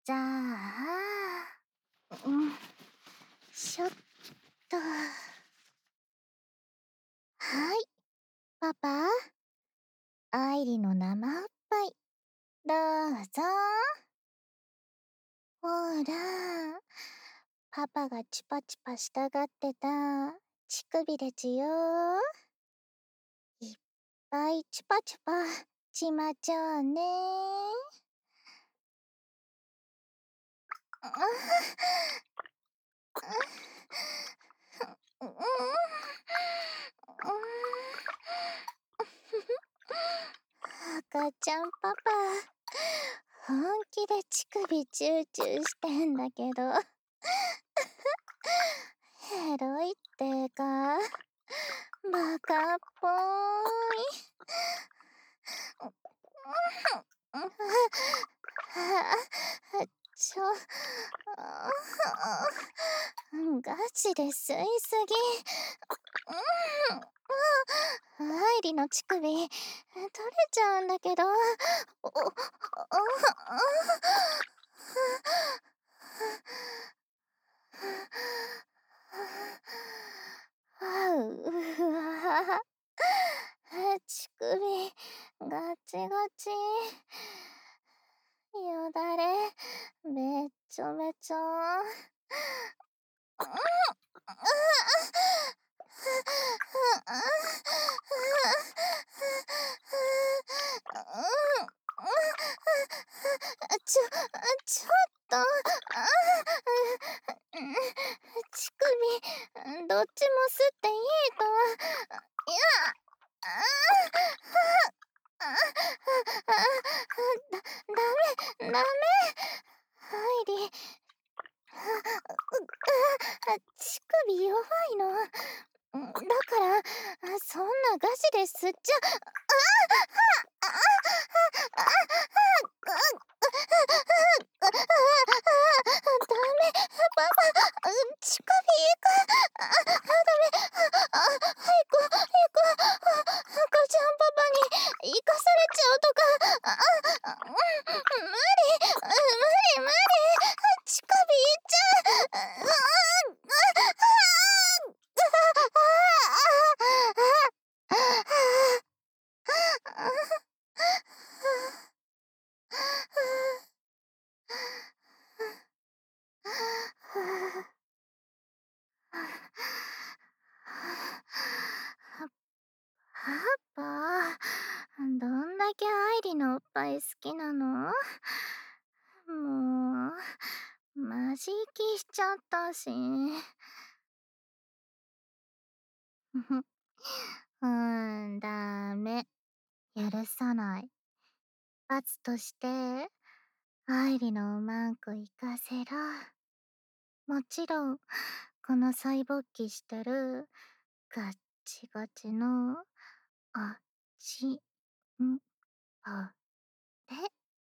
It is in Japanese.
じゃあ、しょっと。はい、パパ。愛理の生おっぱい、どうぞ。ほら、パパがチュパチュパしたがってた乳首でちゅよ。いっぱいチュパチュパしまちょうね。赤ちゃんパパ、本気で乳首チューチューしてんだけど。エロいってか、バカっぽい。ちょ、ガチで吸いすぎ。愛理の乳首、取れちゃうんだけど。うわ、乳首、ガチガチ。よだれ、べっちょべちょ。ちょっと。乳首、どっちも吸っていいと。いや、ダメ。愛理。乳首弱いの。だから、そんなガチで吸っちゃ。ダメ、パパ、乳首ダメ。早く、赤ちゃんパパに生かされちゃうとか。無理。乳首いっちゃう。パパ、どんだけ愛理のおっぱい好きなの？もう、マジ息しちゃったし。ダメ。許さない。罰として、愛理のうまくいかせろ。もちろん、このサイボッキしてる、ガッチガチの、あちんぱれ